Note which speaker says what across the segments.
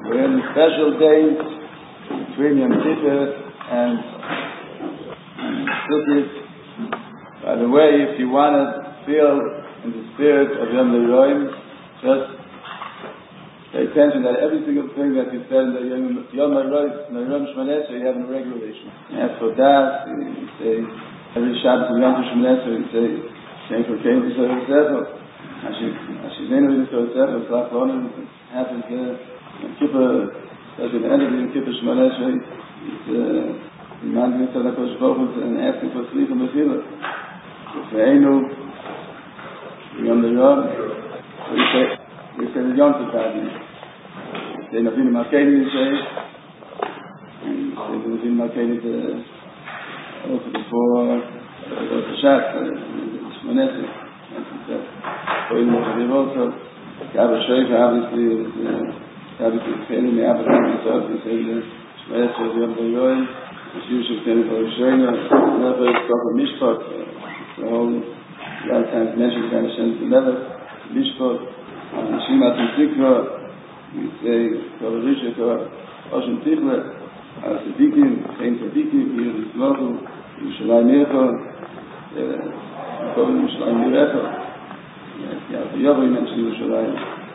Speaker 1: We're in special days between Yom Kippur and Sukkot. By the way, if you want to feel in the spirit of Yom Leroim, just pay attention that every single thing that you said in the Yom Leroim Shmonesra, you have in a regulation. As for that, you say every Shabbos in Yom Shmonesra, you say Shem Kokein B'Sorah Sefer. Hashivenu B'Sorah Sefer, Slach Lonim, happens Yom Kippur, especially the end of the Yom Kippur Shmonesra, it's reminding us of the Kosh Baruch Hu and asking for sleep and Mechila. Ve'enu Yom Leroim, we say the Yom Tov. They have been Malkeini, you say, and they have been Malkeini also before the Shat, Shmonesra, and for him also, Gabba Sheikh, obviously, Keli, the Abraham, himself, he said, Shmonesra, Yom Leroim, the Jewish Keli, for Rishayna, never proper Mishpat, the whole, a lot of times mentioned by Hashem's Melech, Mishpat, Shimat and Tikva, we say, Kovarisha, Ocean Tikva, Sadiqim, Chaim Sadiqim, Yehud Yismochu, Yerushalayim Yecho, Yerushalayim Yecho, Yovo, we mentioned Yerushalayim.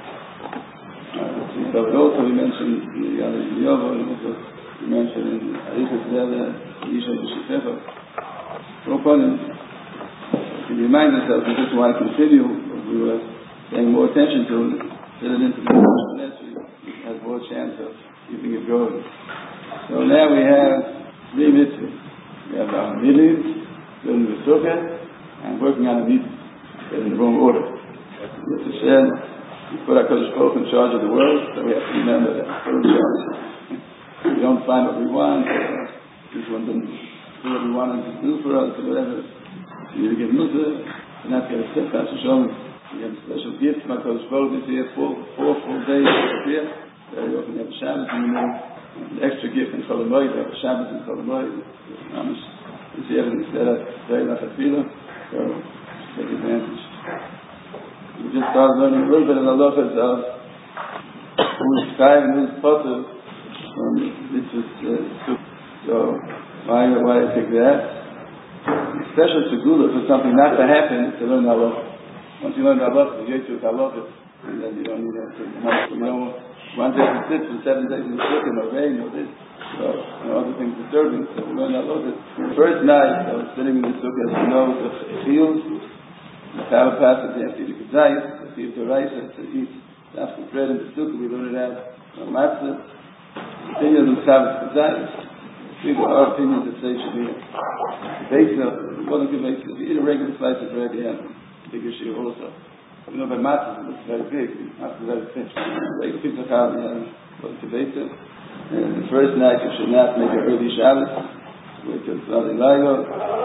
Speaker 1: Also, we mentioned Yovo, we mentioned in Arichas Zela, Yisha B'Shifecha. So, to remind ourselves, we just want to continue, we were paying more attention to it, fill it into the Shmonesra, has more chance of keeping it going. So now we have three mitzvahs. We have our mitzvahs, building the sukkah, and working on a mitzvah, in the wrong order. As I said, we put our Kodesh Baruch Hu in charge of the world, so we have to remember that we're still in charge. We don't find what we want, this one doesn't do what we want to do for us, or whatever. We need to give Musa, and not get upset, Pastor Shalom. We have a special gift. My Kodesh Baruch Hu is here four full days of here. Very often we have a Shabbos in the middle. An extra gift in Chol Hamoed. We have a Shabbos in Chol Hamoed. This year we set up very much a feeling. So take advantage. We just started learning a little bit of the halachas of who's time and who's potter. This is so why I take that? It's special to Gula for something not to happen to learn halacha. Once you learn halacha, you get to halacha, and then you don't need to, you don't want to sit for 7 days in the sukkah, no rain, no this, so, other things disturbing, so we learn halacha. The first night, I was sitting in the sukkah, as you know, the fields, the power passes, they have to eat the kazayis, they have to eat the rice, they have to eat the bread in the sukkah, we learn it out, matzah, opinions of Sabbath kazayis. Our opinions that say should be basic, one of the basic. If you eat a regular slice of bread, you have a bigger share also. You know, but matzah is very big, matzah is very thin. Regular pizza cow, you have what's the basic. And the first night you should not make an early Shabbos, wait till Friday night.